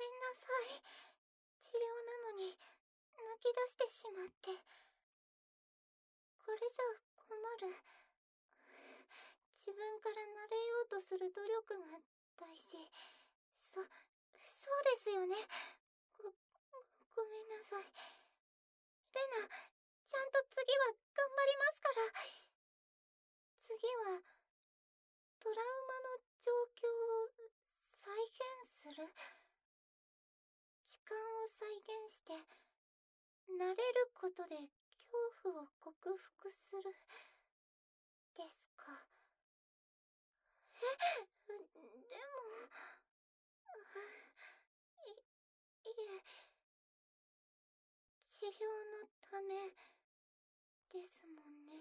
んなさい。治療なのに泣き出してしまって。これじゃ困る。自分から慣れようとする努力が大事。そうですよね。ごめんなさい。レナ、ちゃんと次は頑張りますから。次は、トラウマの状況を再現する。痴漢を再現して、慣れることで恐怖を克服する。ですか。でも、いえ、治療のためですもんね。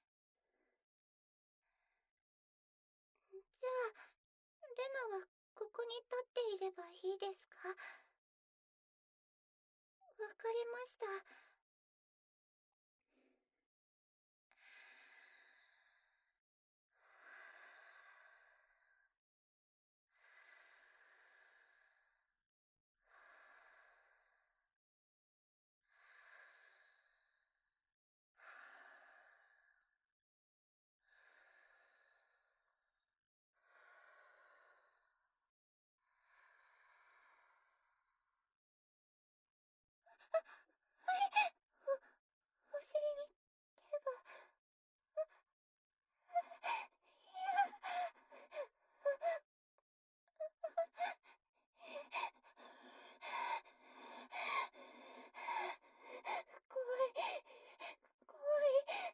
じゃあ、レナはここに立っていればいいですか？わかりました。お尻に手が。怖い、怖い。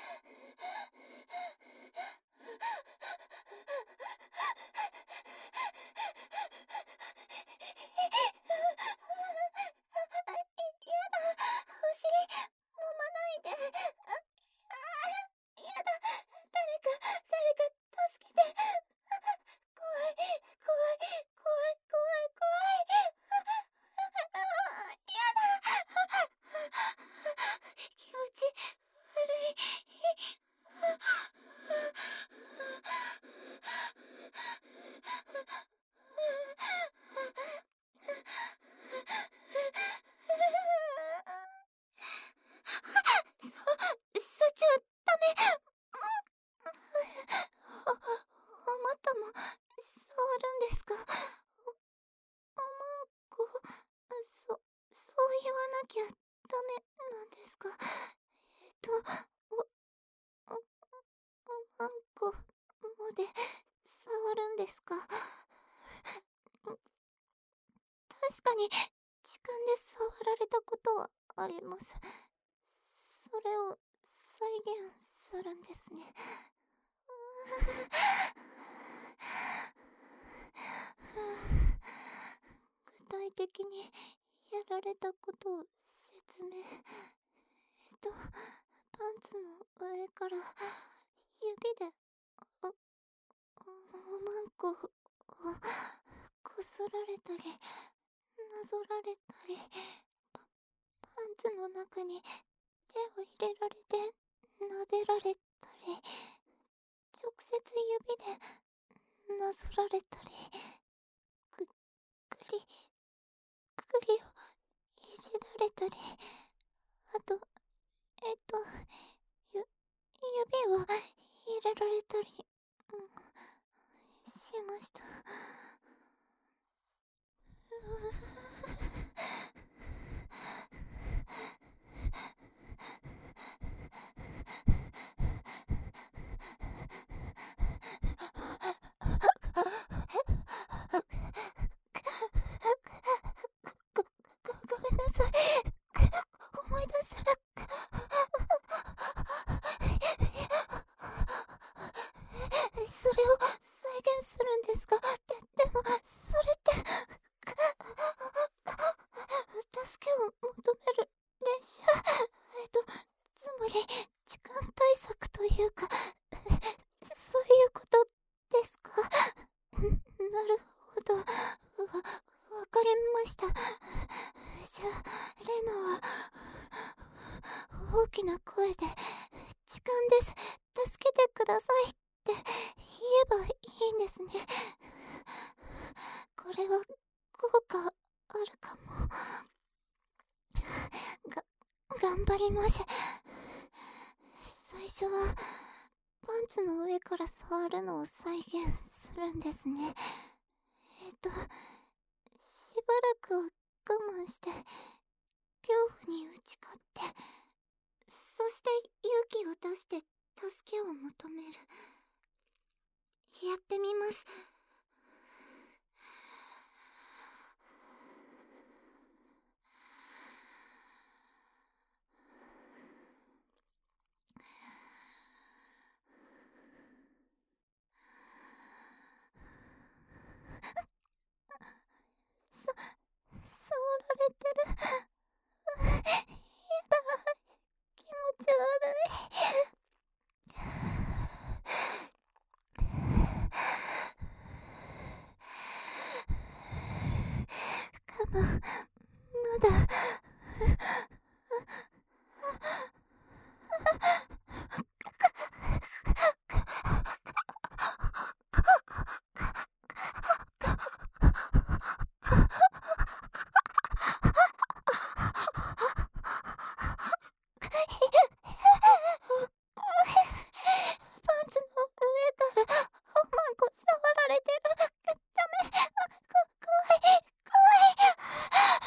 やだ、お尻、揉まないで。やだ、誰か、助けて。怖い、怖い、怖い、怖い、怖い。やだ。気持ち悪い。そっちはダメ。お股も触るんですか？おまんこ、そう言わなきゃダメなんですか？お、おまんこまで触るんですか？確かに痴漢で触られたことはあります。それを再現するんですね。具体的にやられたことを説明。パンツの上から指でおまんこをこすられたりなぞられたり、パンツの中に手を入れられて撫でられたり、直接指でなぞられたり、くりをいじられたり、あと指を入れられたりしました。ごめんなさい。思い出したら。それを再現するんですか？でも、それって、助けを求める練習。つまり、痴漢対策というか、そういうことですか？なるほど。わかりました。じゃあ、レナは、大きな声で、痴漢です。助けてくださいって言えばいいんですね。これは効果張ります。最初はパンツの上から触るのを再現するんですね。しばらくは我慢して恐怖に打ち勝って、そして勇気を出して助けを求める。やってみます。触られてる。やだ、気持ち悪い。我慢、まだ。パンツの上からおまんこ触られてる。ダメ。怖い。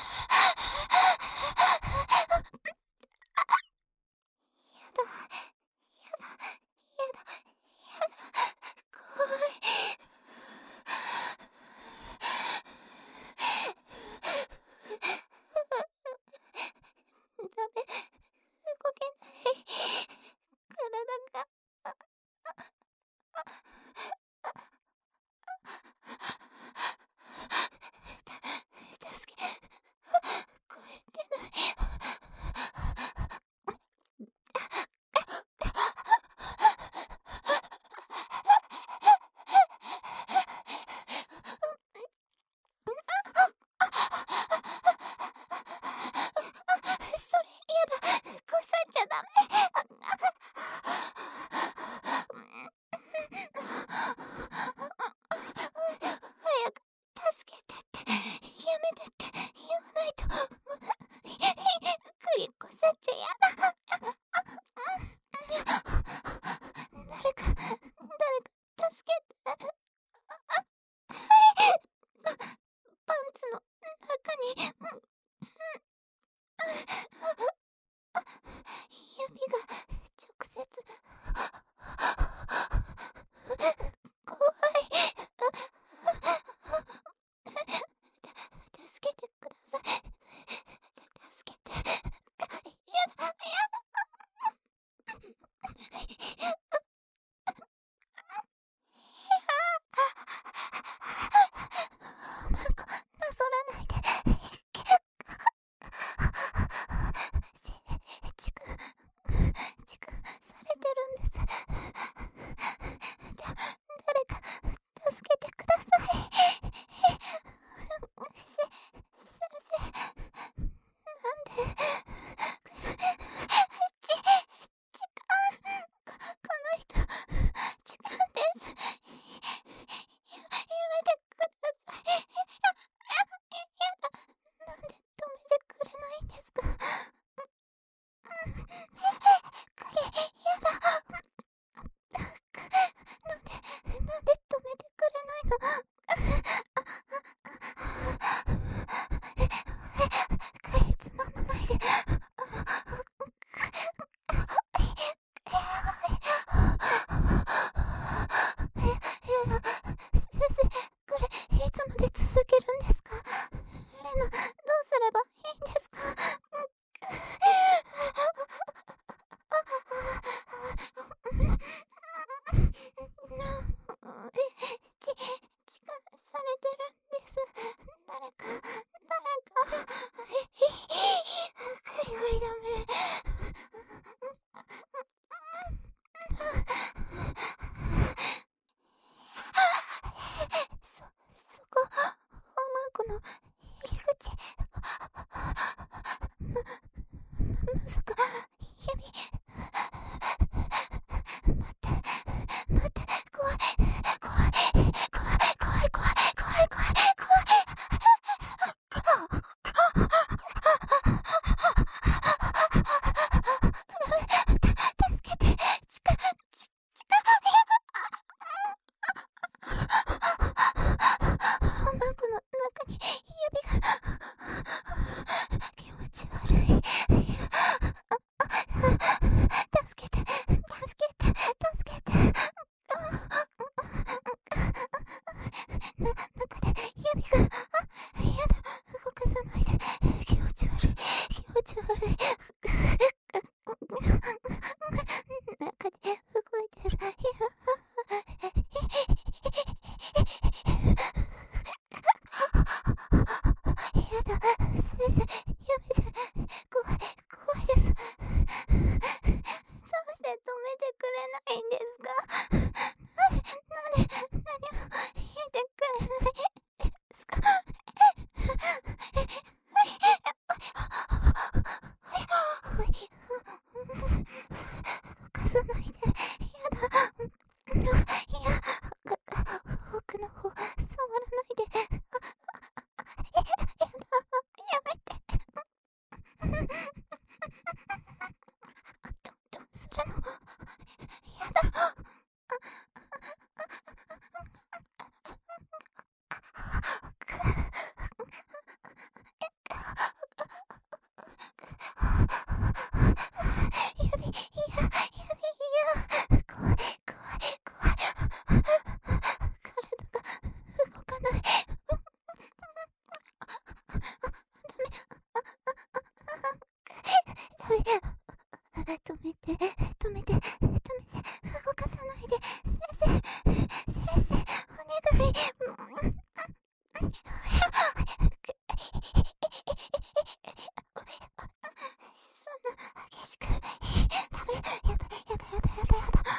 激しくダメ。やだやだやだやだやだ。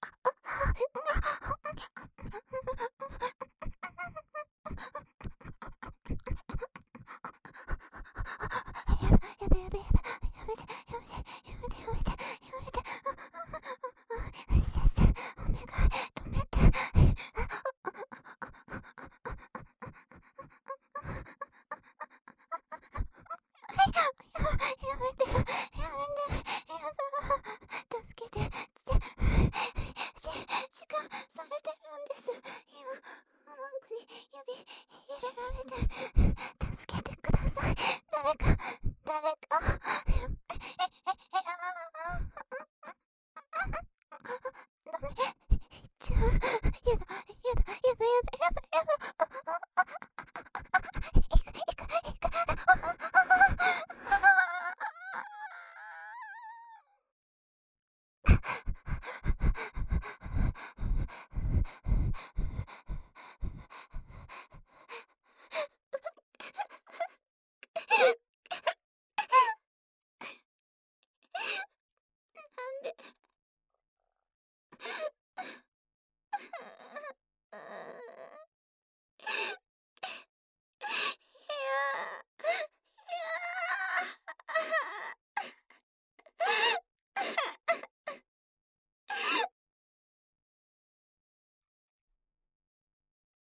やだやだやだやだ。やめてやめてやめてやめてやめて。先生お願い止めて。やめてやめてやだ。助けて。時間されてるんです。今マンクに指入れられて。